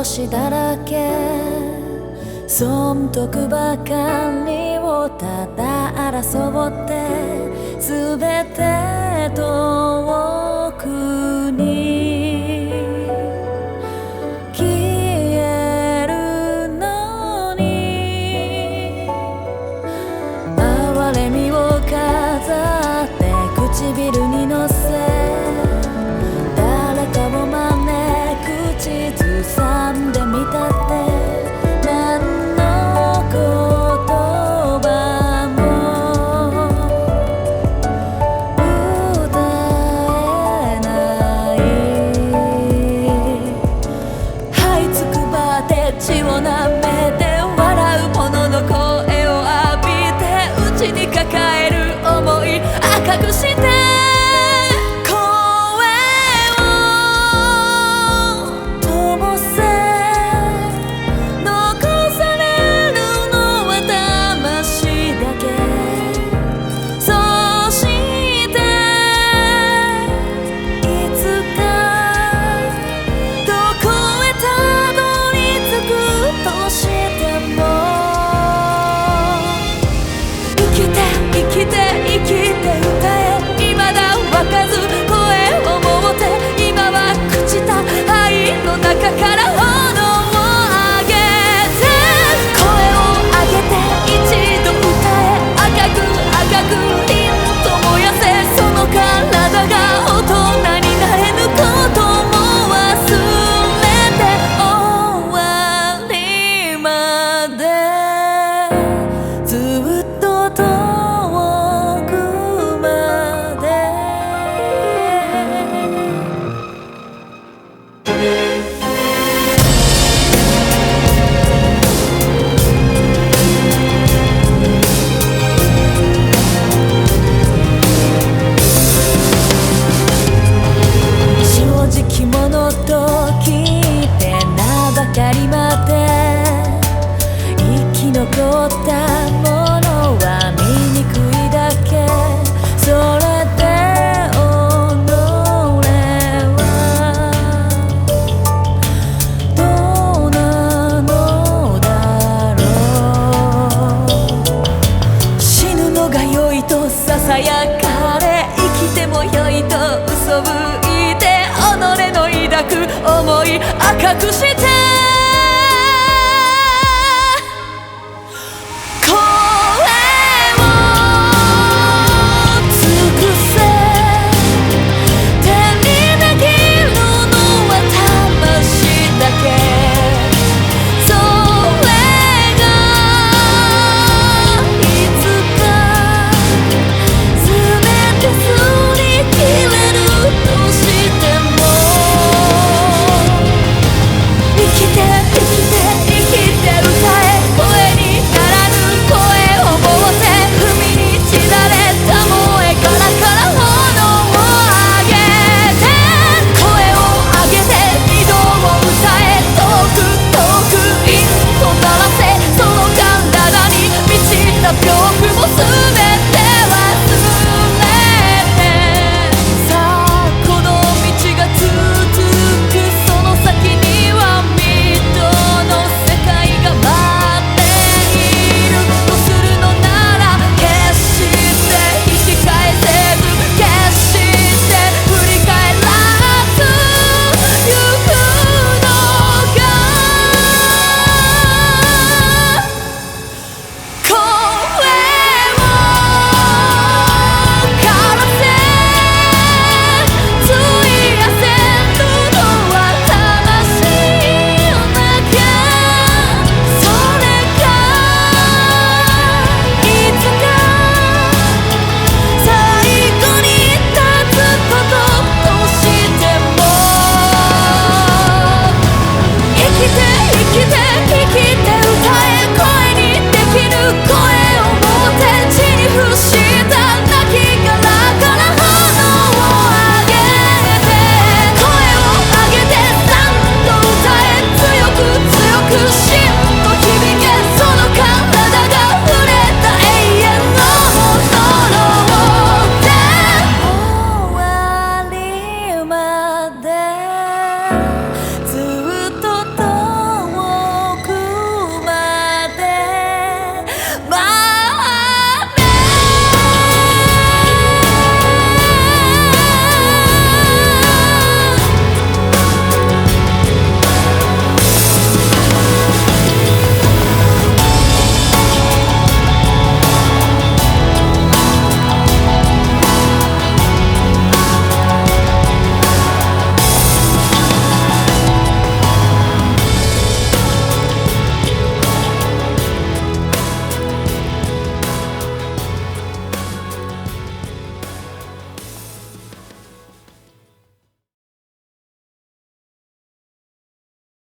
星だらけ、損得ばかりをただ争って全て遠くに消えるのに、哀れみを飾って唇にのせ誰かを真似口ずさんでみたって何の言葉も歌えない。這いつくばって血をなめて笑う者の声を浴びて内に抱える想い赤くして残ったものは醜いだけ。それで己はどうなのだろう。死ぬのが良いとささやかれ、生きても良いと嘘吹いて己の抱く想い赤くして